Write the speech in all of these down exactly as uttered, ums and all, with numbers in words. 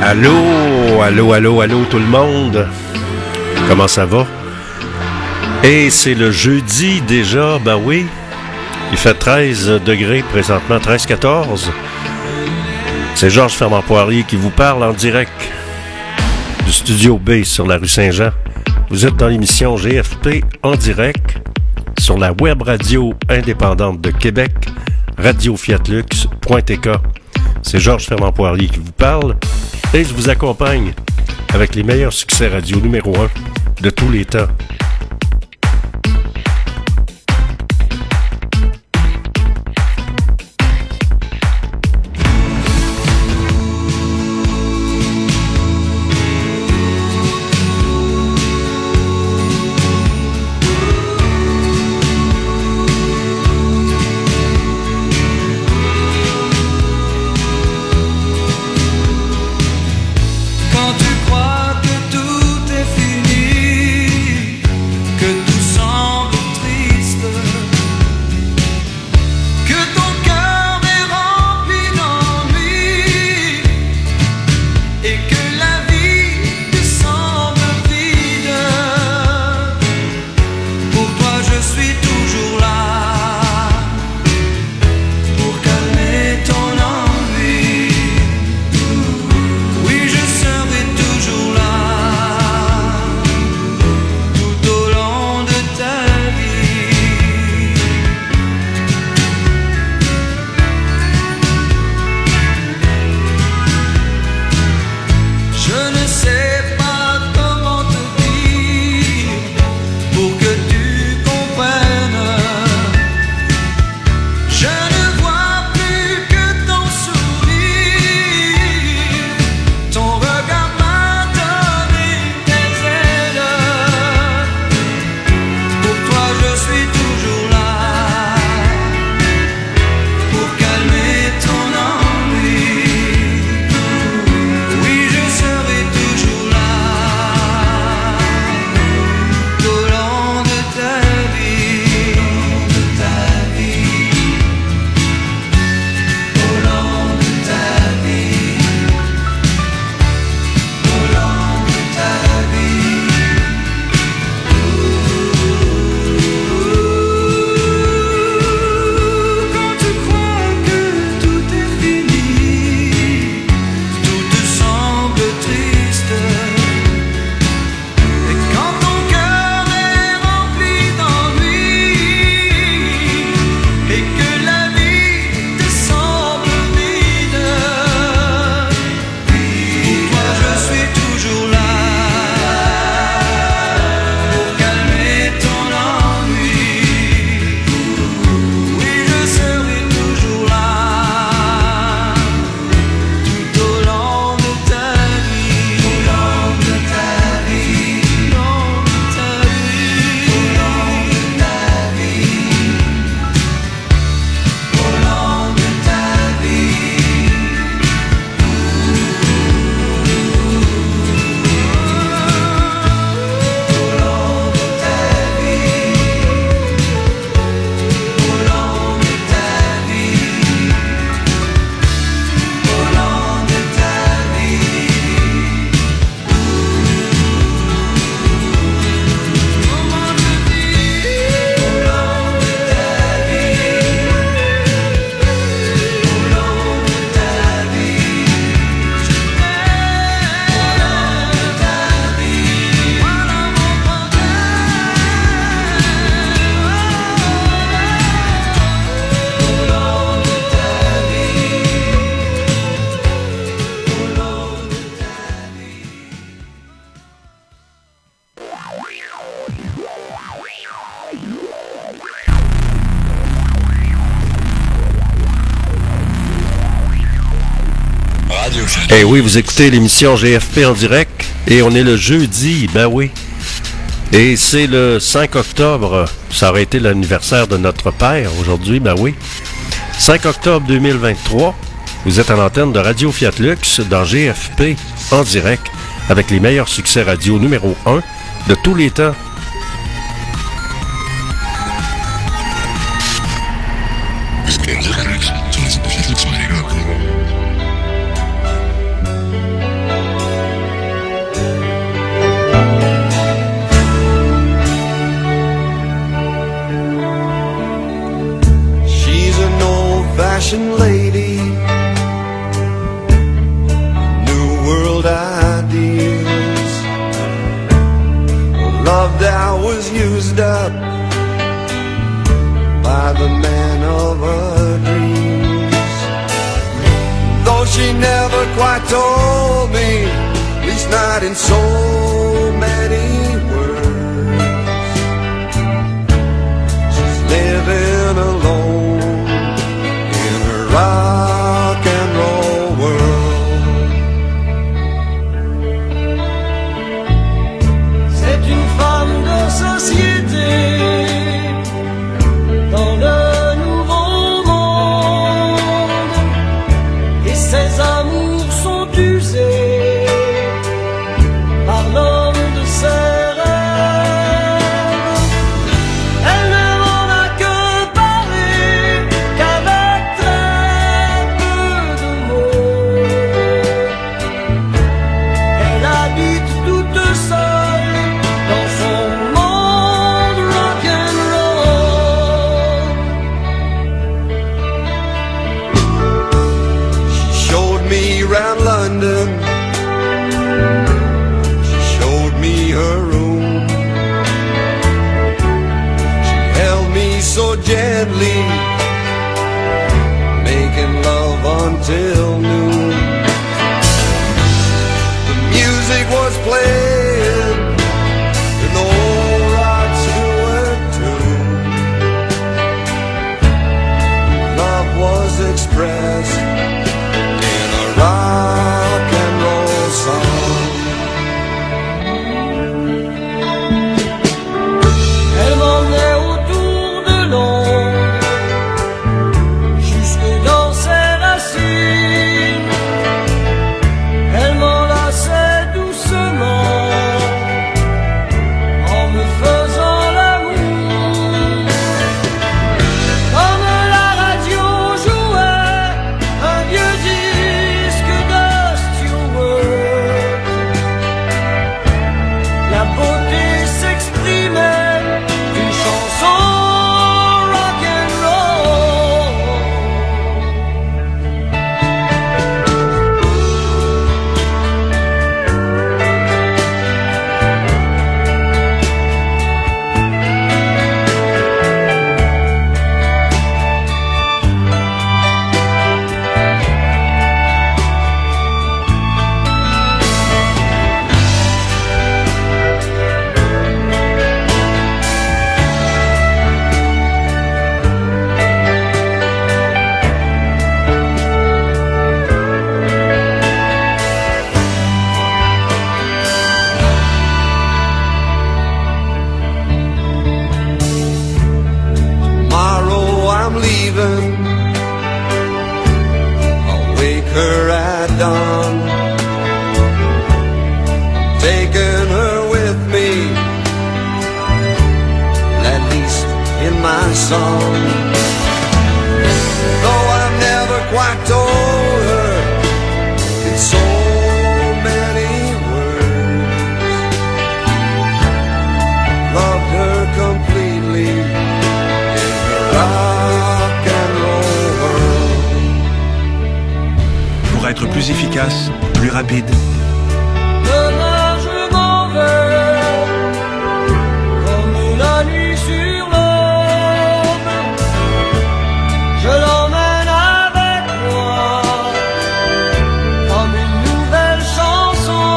Allô, allô, allô, allô tout le monde. Comment ça va? Et c'est le jeudi déjà, ben oui. Il fait treize degrés présentement, treize quatorze. C'est Georges Fernand-Poirier qui vous parle en direct du Studio B sur la rue Saint-Jean. Vous êtes dans l'émission G F P en direct sur la web radio indépendante de Québec, radio fiat lux point t k. C'est Georges Fernand-Poirier qui vous parle et je vous accompagne avec les meilleurs succès radio numéro un de tous les temps. Eh oui, vous écoutez l'émission G F P en direct et on est le jeudi, ben oui. Et c'est le cinq octobre, ça aurait été l'anniversaire de notre père aujourd'hui, ben oui. cinq octobre deux mille vingt-trois, vous êtes à l'antenne de Radio Fiat Lux dans G F P en direct avec les meilleurs succès radio numéro un de tous les temps. old-fashioned lady, new world ideas, love that was used up by the man of her dreams. Though she never quite told me, at least not in so many words, she's living alone in her rock and roll world. C'est une femme de société dans le nouveau monde, et ses amours sont usés par l'homme de ses rêves. Elle ne m'en a que parlé qu'avec très peu de mots. Elle habite toute seule dans son monde rock'n'roll. She showed me round London, she showed me her room, she held me so gently, making love until noon. The music was playing in the old Rod Stewart tune. Love was expressed in a rock and roll song. Elle m'emmenait autour de Londres, jusque dans ses racines. Elle m'enlaçait doucement en me faisant l'amour. Comme la radio jouait un vieux disque de Stewart, la beauté s'exprimait d'une chanson rock'n'roll. Tomorrow I'm leaving, I'll wake her at dawn, taking her with me, at least in my song. Though I've never quite told her in so many words, loved her completely in her rock and roll world. Pour être plus efficace, plus rapide, Demain je m'en vais, comme la nuit sur l'aube. Je l'emmène avec moi, comme une nouvelle chanson.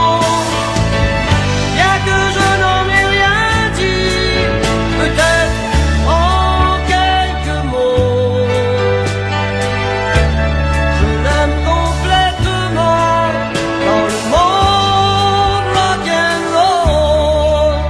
Bien que je n'en ai rien dit, peut-être en quelques mots, je l'aime complètement dans le monde rock'n'roll.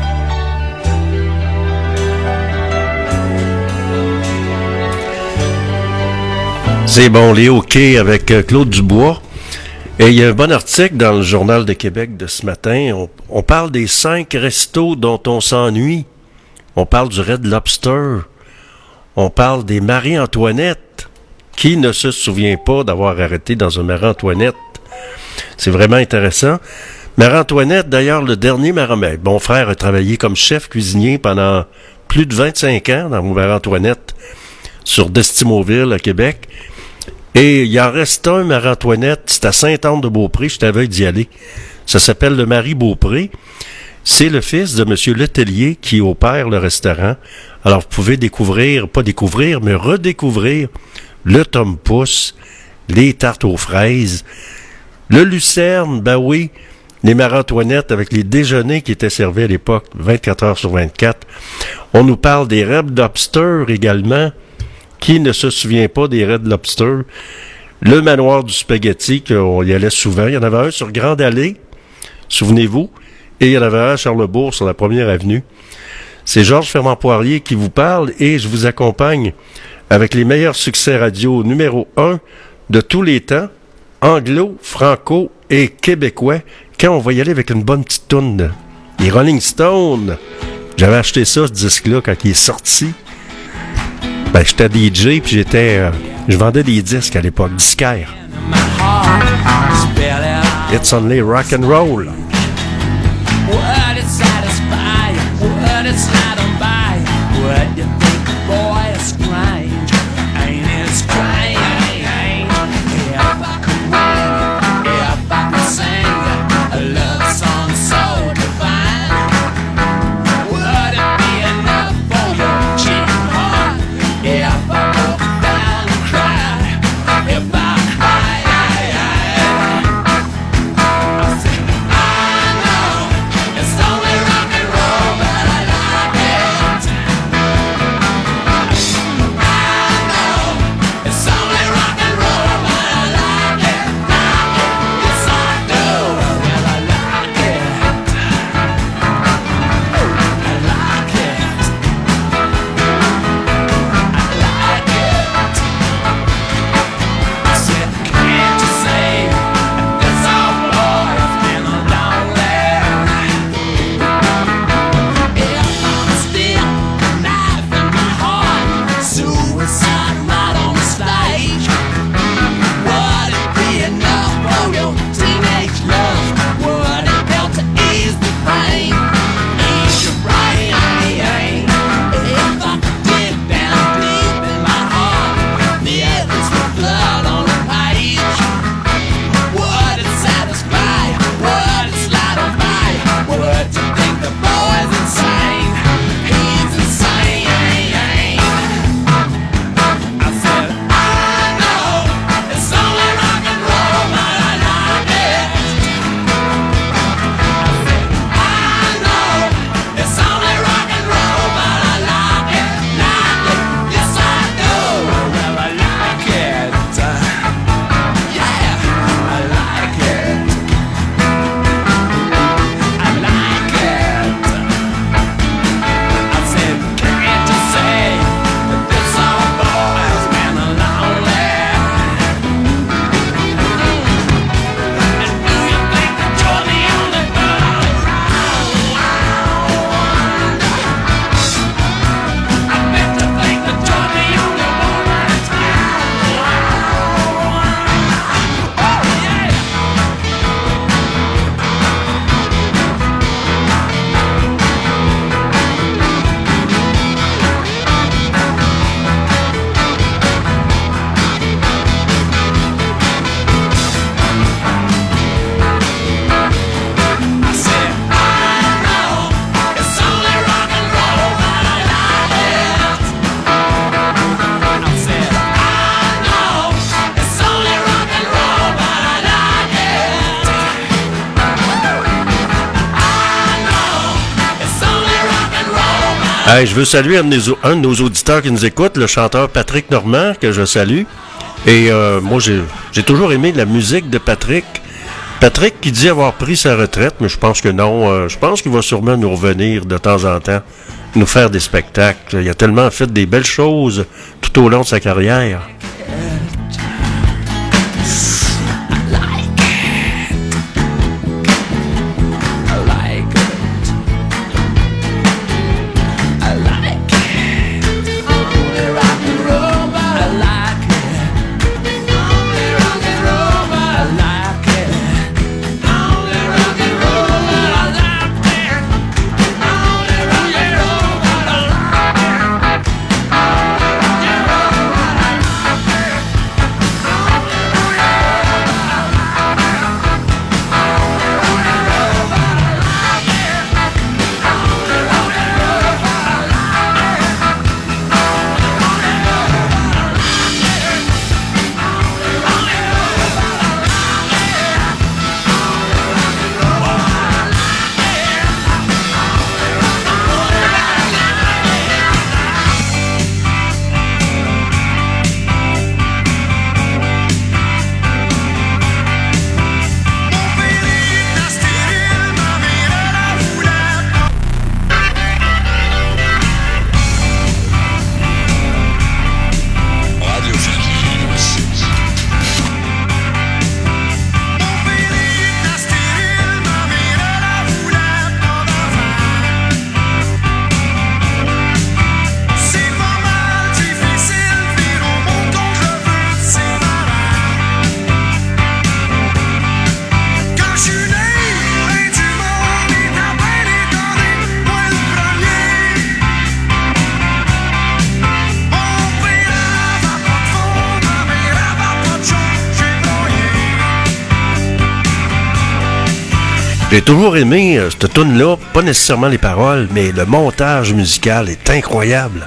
C'est bon, les hockey avec euh, Claude Dubois. Et il y a un bon article dans le Journal de Québec de ce matin. On, on parle des cinq restos dont on s'ennuie. On parle du Red Lobster. On parle des Marie-Antoinette. Qui ne se souvient pas d'avoir arrêté dans un Marie-Antoinette? C'est vraiment intéressant. Marie-Antoinette, d'ailleurs, le dernier Marie-Antoinette. Mon frère a travaillé comme chef cuisinier pendant plus de vingt-cinq ans dans mon Marie-Antoinette sur d'Estimauville, à Québec. Et il en reste un, Marie-Antoinette, c'est à Sainte-Anne-de-Beaupré, je t'avais d'y aller. Ça s'appelle le Marie-Beaupré. C'est le fils de M. Letellier qui opère le restaurant. Alors, vous pouvez découvrir, pas découvrir, mais redécouvrir le Tom Pouce, les tartes aux fraises, le Lucerne, ben oui, les Marie-Antoinette avec les déjeuners qui étaient servis à l'époque, vingt-quatre heures sur vingt-quatre. On nous parle des Red Lobster également. Qui ne se souvient pas des Red Lobster? Le manoir du spaghetti, qu'on y allait souvent. Il y en avait un sur Grande Allée, souvenez-vous, et il y en avait un à Charlesbourg, sur la première avenue. C'est Georges Fermant-Poirier qui vous parle, et je vous accompagne avec les meilleurs succès radio numéro un de tous les temps, anglo, franco et québécois, quand on va y aller avec une bonne petite toune. Les Rolling Stones. J'avais acheté ça, ce disque-là, quand il est sorti. Ben, j'étais D J, puis j'étais... Euh, je vendais des disques à l'époque, disquaires. It's only rock and roll. Would it satisfy? Would it slide on by? Would you think the boy is strange? Ain't it strange? If I could wing, if I could sing a love song so divine, would it be enough for your cheating heart? If I broke down and cried, if I cried, I said, I know it's only rock and roll, but I like it. I know it's only rock and roll, but I like it, like it. Yes, I do. Well, I like it. I like it. I like it. I said, can't you see this old boy's been a lonely? If I'm still a knife in my heart, suicide right on the stage, would it be enough for your teenage love? Would it help to ease the pain, ease your brain? If I could dig down deep in my heart, the evidence with blood on the page, would it satisfy? Would it slide on by? Would you think the boy's insane? He's insane. I said, I know it's only rock and roll, but I like it. I said, I know it's only rock and roll, but I like it, like it. Yes, I do. Well, I like it. Yeah, I like it. I like it. I said, can't you say that this old boy's been a lonely? And do you think that you're the only girl around? I bet you think that you're the only woman in town. Oh, yeah. I said, I know it's only rock and roll, but I like it. I said, I know it's only rock and roll, but I like it. I know it's only rock and roll, but Hey, je veux saluer un de, nos, un de nos auditeurs qui nous écoute, le chanteur Patrick Normand, que je salue. Et euh, moi, j'ai, j'ai toujours aimé la musique de Patrick. Patrick qui dit avoir pris sa retraite, mais je pense que non. Euh, je pense qu'il va sûrement nous revenir de temps en temps, nous faire des spectacles. Il a tellement fait des belles choses tout au long de sa carrière. I like it. I like it. Only rock and roll, but I like it. Only rock and roll, but I like it. Only rock and roll, but I like it. Only rock and roll, but I like it. Only rock and roll, but I like it. J'ai toujours aimé euh, cette tune-là, pas nécessairement les paroles, mais le montage musical est incroyable.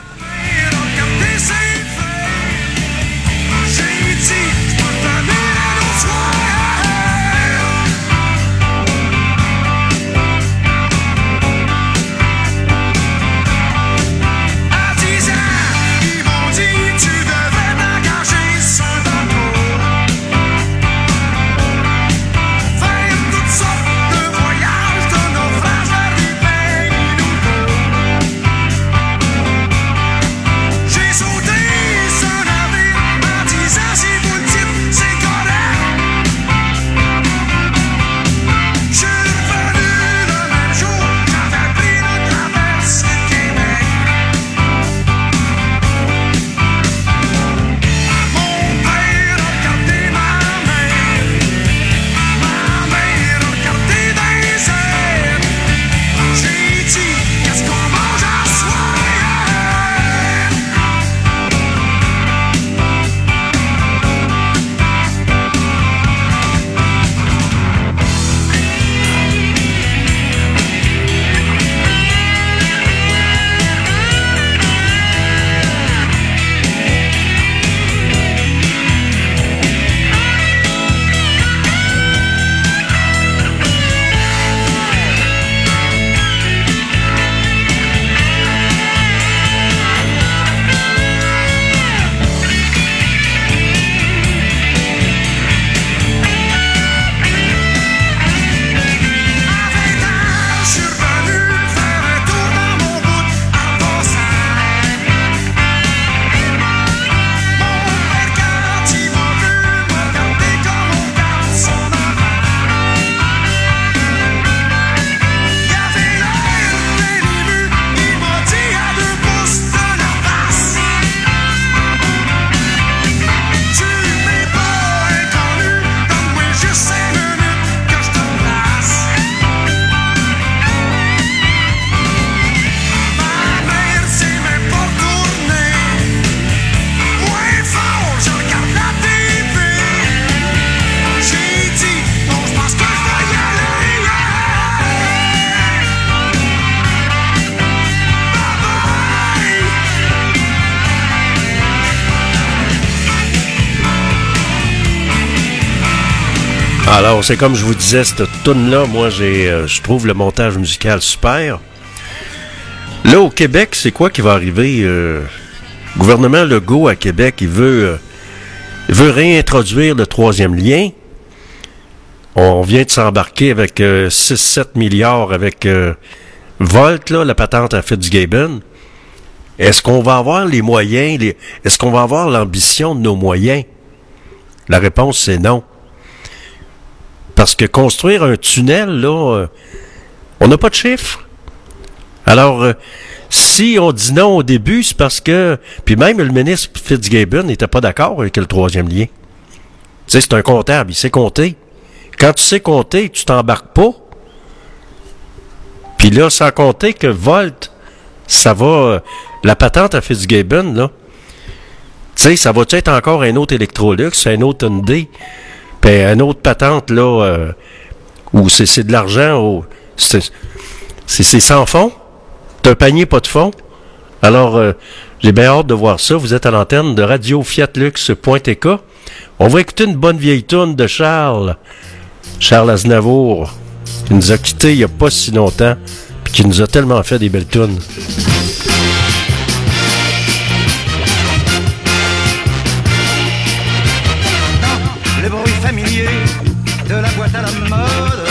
Alors, c'est comme je vous disais, cette toune-là, moi, j'ai, euh, je trouve le montage musical super. Là, au Québec, c'est quoi qui va arriver? Euh, le gouvernement Legault à Québec, il veut, euh, il veut réintroduire le troisième lien. On vient de s'embarquer avec euh, six sept milliards avec euh, Volt, là, la patente à Fitzgibbon. Est-ce qu'on va avoir les moyens? Les, est-ce qu'on va avoir l'ambition de nos moyens? La réponse, c'est non. Parce que construire un tunnel, là, euh, on n'a pas de chiffres. Alors, euh, si on dit non au début, c'est parce que... Puis même le ministre Fitzgibbon n'était pas d'accord avec le troisième lien. Tu sais, c'est un comptable, il sait compter. Quand tu sais compter, tu t'embarques pas. Puis là, sans compter que Volt, ça va... Euh, la patente à Fitzgibbon, là, tu sais, ça va être encore un autre Electrolux, un autre Hyundai... Ben, une autre patente, là, euh, où c'est, c'est de l'argent, où c'est, c'est, c'est sans fond. T'as un panier, pas de fond. Alors, euh, j'ai bien hâte de voir ça. Vous êtes à l'antenne de radio fiat lux point t k. On va écouter une bonne vieille toune de Charles. Charles Aznavour, qui nous a quittés il n'y a pas si longtemps, puis qui nous a tellement fait des belles tounes. Le bruit familier de la boîte à la mode,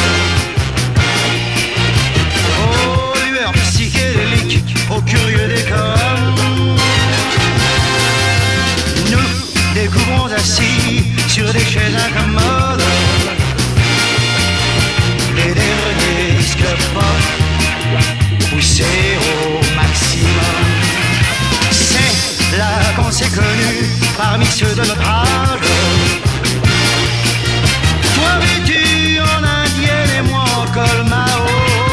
aux lueurs psychédéliques, aux curieux décors, nous découvrons assis sur des chaises incommodes les derniers disques pop poussés au maximum. C'est là qu'on s'est connus parmi ceux de notre âge. Toi vêtu en indienne et moi en col Mao.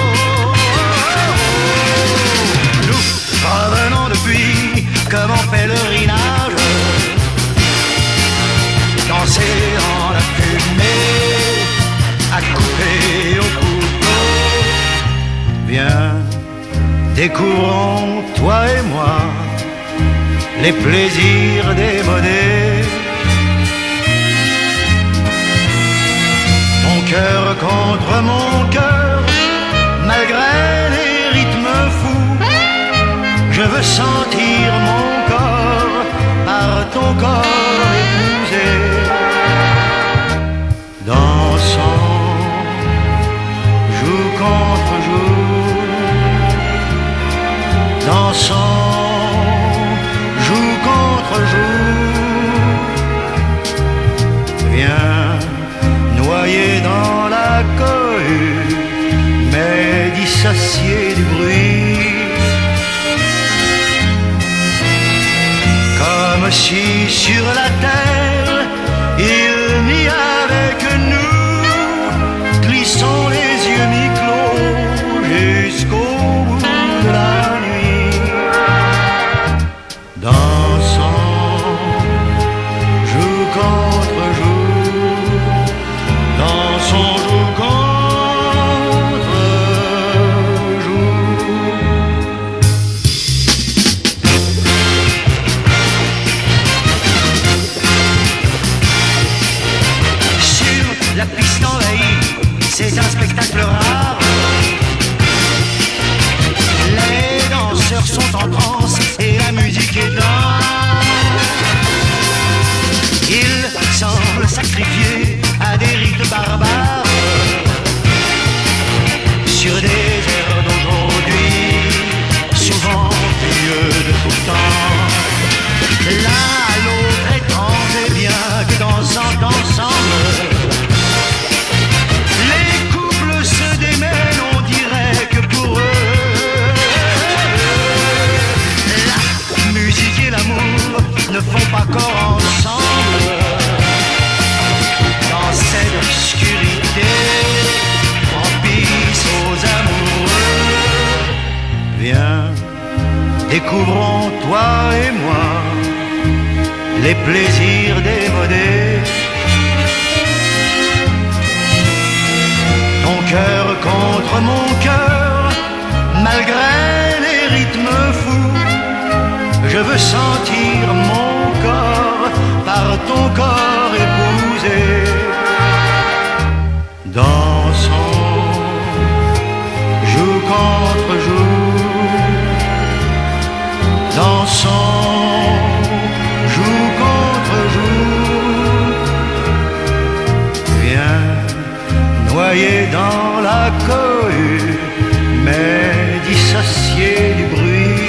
Nous revenons depuis comme en pèlerinage, danser dans la fumée, à couper au couteau. Découvrons, toi et moi, les plaisirs démodés. Ton cœur contre mon cœur, malgré les rythmes fous, je veux sentir mon corps par ton corps épousé. Dansons, joue contre joue, dansons, joue contre joue. Viens, noyé dans la cohue, mais dissocié du bruit. Comme si sur la terre il n'y avait que nous, glissons les yeux mi-clos jusqu'au bout de la nuit. Dansons, joue contre joue, dansons, joue contre joue. Sur la piste envahie, c'est un spectacle rare. Les danseurs sont en transe et la musique est dingue. Ils semblent sacrifiés à des rites barbares sur des airs d'aujourd'hui, souvent vieux de tout temps. L'un à l'autre étrange et bien que dansant ensemble, les couples se démêlent, on dirait que pour eux, la musique et l'amour ne font pas corps ensemble. Dans cette obscurité, propice aux amoureux, viens, découvrons toi et moi les plaisirs démodés. Ton cœur contre mon cœur, malgré les rythmes fous, je veux sentir mon corps par ton corps épousé. Dansons, joue contre joue, dansons, joue contre joue. Viens, noyé dans la cohue, mais dissocié du bruit.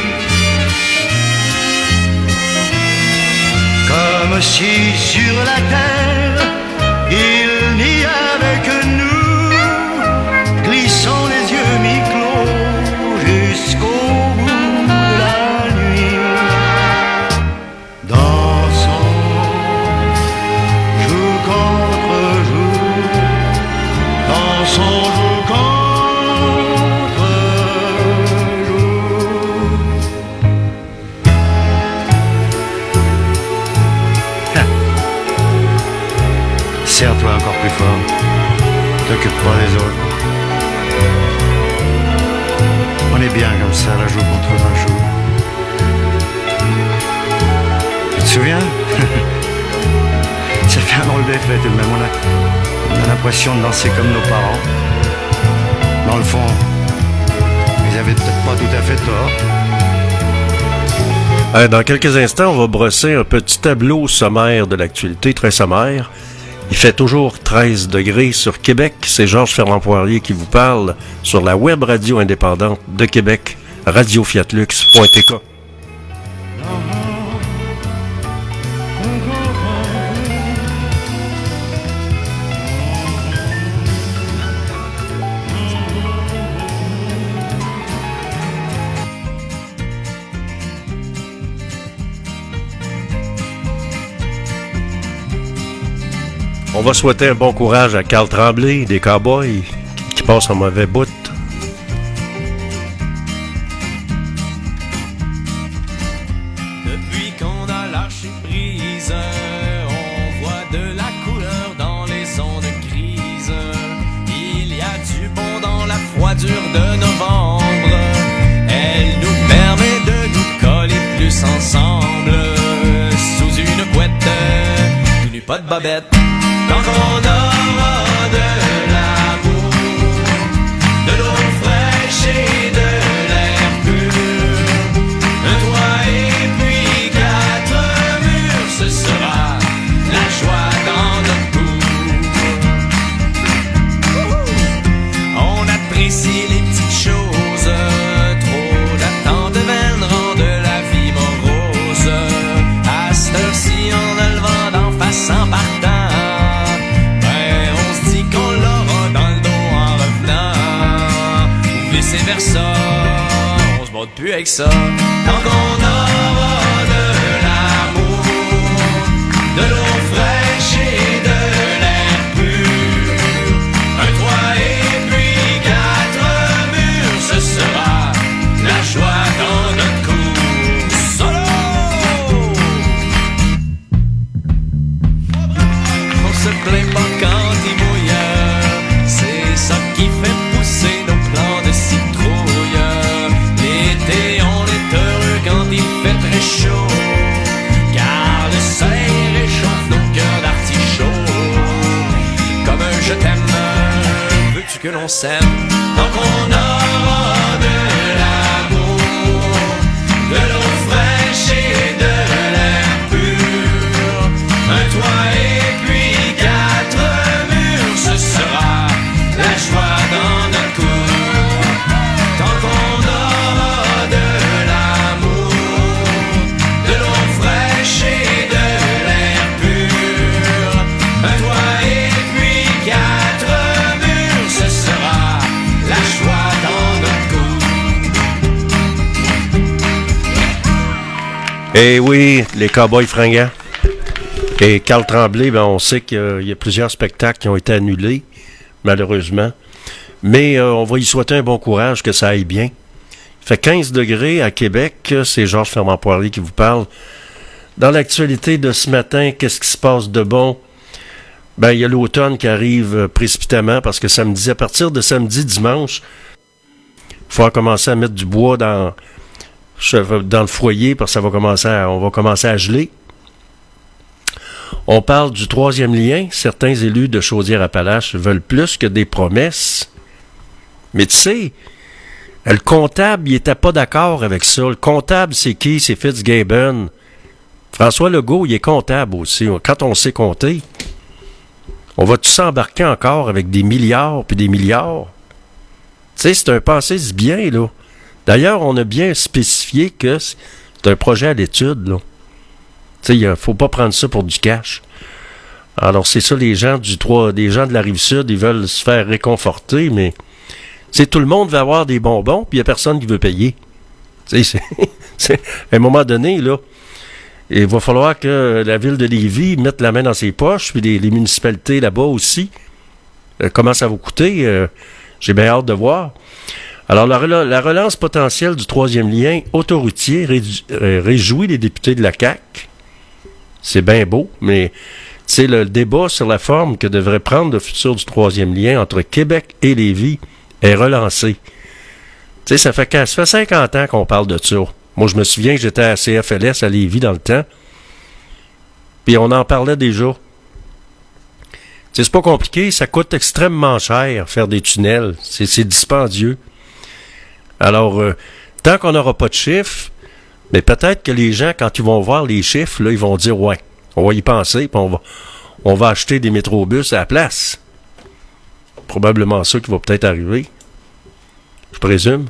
Comme si sur la terre il n'y avait que nous, glissons les yeux mi-clos jusqu'au bout de la nuit. Dansons, joue contre joue, dansons, joue contre joue. Serre-toi encore plus fort, t'occupe-toi des autres. On est bien comme ça, la joue contre la joue. Tu te souviens? Ça fait un drôle d'effet tout de même. On a, on a l'impression de danser comme nos parents. Dans le fond, ils avaient peut-être pas tout à fait tort. Euh, dans quelques instants, on va brosser un petit tableau sommaire de l'actualité, très sommaire. Il fait toujours treize degrés sur Québec. C'est Georges Ferland Poirier qui vous parle sur la web radio indépendante de Québec, radio fiat lux point t k. On va souhaiter un bon courage à Carl Tremblay, des Cowboys, qui passent un mauvais bout. Depuis qu'on a lâché prise, on voit de la couleur dans les ondes de crise. Il y a du bon dans la froidure de novembre. Elle tous ensemble sous une couette, tout nu pas de bobette. Tant qu'on aura de l'amour, de l'eau fraîche et de l'air pur, un toit et puis quatre murs, ce sera la joie dans notre cour. On apprécie les petites choses, trop d'attente vaine rend de la vie morose. À cette heure-ci, en a le vent d'en face en partant, ben on se dit qu'on l'aura dans le dos en revenant, ou vice versa, on se bat plus avec ça. Tant qu'on aura de l'amour, de l'eau fraîche et de l'air pur, un toit et puis quatre murs, ce sera la joie dans notre cour. Solo! On se plaint pas quand il mouille, c'est ça qui fait pousser nos plants de citrouille. L'été on est heureux quand il fait très chaud, car le soleil réchauffe nos cœurs d'artichaut. Comme un je t'aime, veux-tu que l'on s'aime? Tant qu'on aura de l'amour, de l'eau fraîche et de l'air pur, un toit et puis quatre murs, ce sera la joie dans notre cour. Tant qu'on aura de l'amour, de l'eau fraîche et de l'air pur, un toit et puis quatre murs, ce sera la joie dans notre cour. Eh oui, les Cowboys fringants. Et Carl Tremblay, ben, on sait qu'il y a plusieurs spectacles qui ont été annulés, malheureusement. Mais euh, on va y souhaiter un bon courage, que ça aille bien. Il fait quinze degrés à Québec. C'est Georges Fermant-Poirier qui vous parle. Dans l'actualité de ce matin, qu'est-ce qui se passe de bon? Ben, il y a l'automne qui arrive euh, précipitamment parce que samedi, à partir de samedi, dimanche, il faut commencer à mettre du bois dans, dans le foyer parce que ça va commencer à, on va commencer à geler. On parle du troisième lien. Certains élus de Chaudière-Appalaches veulent plus que des promesses. Mais tu sais, le comptable, il était pas d'accord avec ça. Le comptable, c'est qui? C'est Fitzgibbon. François Legault, il est comptable aussi. Quand on sait compter, on va tous s'embarquer encore avec des milliards puis des milliards. Tu sais, c'est un pensée bien, là. D'ailleurs, on a bien spécifié que c'est un projet à l'étude, là. Tu sais, il ne faut pas prendre ça pour du cash. Alors, c'est ça, les gens du trois, des gens de la Rive-Sud, ils veulent se faire réconforter, mais c'est tout le monde veut avoir des bonbons, puis il n'y a personne qui veut payer. Tu sais, c'est, c'est, à un moment donné, là, il va falloir que la ville de Lévis mette la main dans ses poches, puis les, les municipalités là-bas aussi. Euh, comment ça va coûter? Euh, j'ai bien hâte de voir. Alors, la, rela- la relance potentielle du troisième lien autoroutier ré- euh, réjouit les députés de la C A Q. C'est bien beau, mais c'est le débat sur la forme que devrait prendre le futur du troisième lien entre Québec et Lévis est relancé. Tu sais, ça fait, ça fait cinquante ans qu'on parle de ça. Moi, je me souviens que j'étais à C F L S à Lévis dans le temps, puis on en parlait déjà. Tu sais, c'est pas compliqué, ça coûte extrêmement cher faire des tunnels. C'est, c'est dispendieux. Alors, euh, tant qu'on n'aura pas de chiffres, mais peut-être que les gens, quand ils vont voir les chiffres, là, ils vont dire, ouais, on va y penser, puis on va, on va acheter des métrobus à la place. Probablement ça qui va peut-être arriver. Je présume.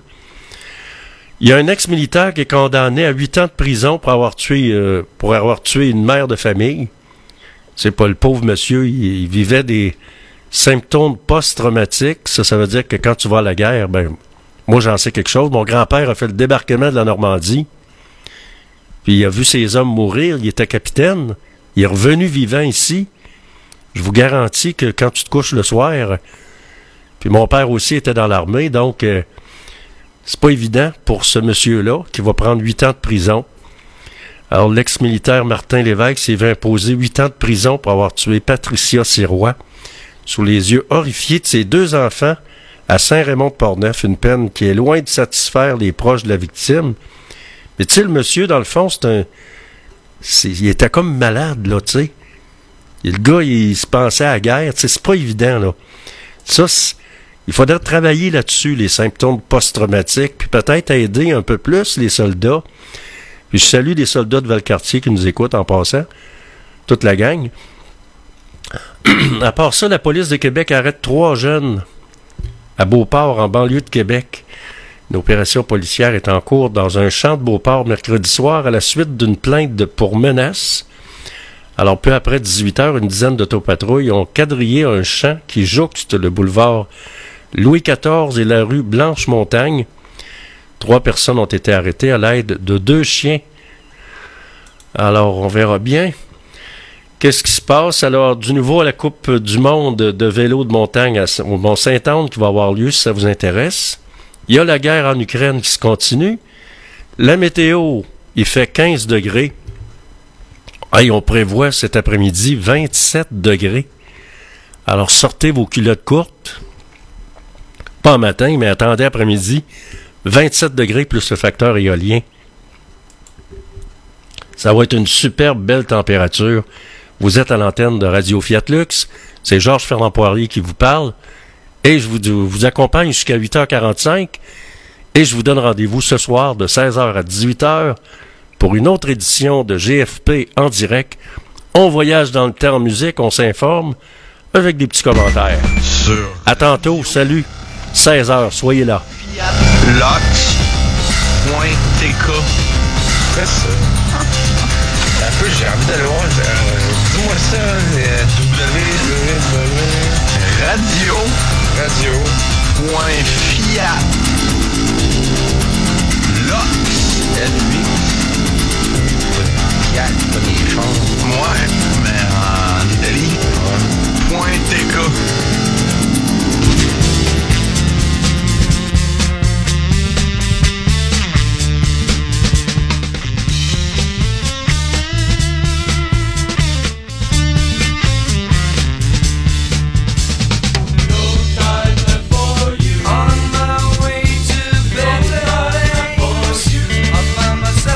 Il y a un ex-militaire qui est condamné à huit ans de prison pour avoir tué, euh, pour avoir tué une mère de famille. C'est pas le pauvre monsieur, il, il vivait des symptômes post-traumatiques. Ça, ça veut dire que quand tu vas à la guerre, ben, moi j'en sais quelque chose. Mon grand-père a fait le débarquement de la Normandie. Puis il a vu ses hommes mourir, il était capitaine, il est revenu vivant ici. Je vous garantis que quand tu te couches le soir, puis mon père aussi était dans l'armée, donc euh, c'est pas évident pour ce monsieur-là qui va prendre huit ans de prison. Alors l'ex-militaire Martin Lévesque s'est vu imposer huit ans de prison pour avoir tué Patricia Sirois sous les yeux horrifiés de ses deux enfants à Saint-Raymond-de-Portneuf, une peine qui est loin de satisfaire les proches de la victime. Mais tu sais, le monsieur, dans le fond, c'est un... C'est, il était comme malade, là, tu sais. Et le gars, il, il se pensait à la guerre. Tu sais, c'est pas évident, là. Ça, c'est, il faudrait travailler là-dessus, les symptômes post-traumatiques, puis peut-être aider un peu plus les soldats. Puis je salue les soldats de Valcartier qui nous écoutent en passant. Toute la gang. À part ça, la police de Québec arrête trois jeunes à Beauport, en banlieue de Québec. Une opération policière est en cours dans un champ de Beauport mercredi soir à la suite d'une plainte de, pour menace. Alors, peu après dix-huit heures, une dizaine d'autopatrouilles ont quadrillé un champ qui jouxte le boulevard Louis quatorze et la rue Blanche-Montagne. Trois personnes ont été arrêtées à l'aide de deux chiens. Alors, on verra bien. Qu'est-ce qui se passe? Alors, du nouveau à la Coupe du monde de vélo de montagne à, au Mont-Saint-Anne qui va avoir lieu, si ça vous intéresse. Il y a la guerre en Ukraine qui se continue. La météo, il fait quinze degrés. Hey, on prévoit cet après-midi vingt-sept degrés. Alors, sortez vos culottes courtes. Pas en matin, mais attendez après-midi. vingt-sept degrés plus le facteur éolien. Ça va être une superbe belle température. Vous êtes à l'antenne de Radio Fiat Lux. C'est Georges Fernand Poirier qui vous parle. Et je vous, vous accompagne jusqu'à huit heures quarante-cinq. Et je vous donne rendez-vous ce soir de seize heures à dix-huit heures pour une autre édition de G F P en direct. On voyage dans le temps en musique, on s'informe avec des petits commentaires. Sur À tantôt, salut. seize heures, soyez là. Lox point T K. Quoi ça? Un peu, j'ai envie d'aller voir. Euh, dis-moi ça. Euh, W W Radio. Radio. Point Fiat. Lox. L huit. Fiat, pas des choses. Ouais, mais en Italie. Point T K. On my way to bed, I found myself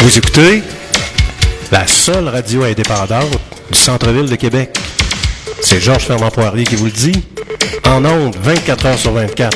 Vous écoutez la seule radio indépendante du centre-ville de Québec. C'est Georges Fernand Poirier qui vous le dit. En ondes, vingt-quatre heures sur vingt-quatre.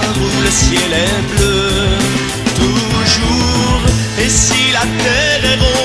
Le ciel est bleu, toujours. Et si la terre est rose,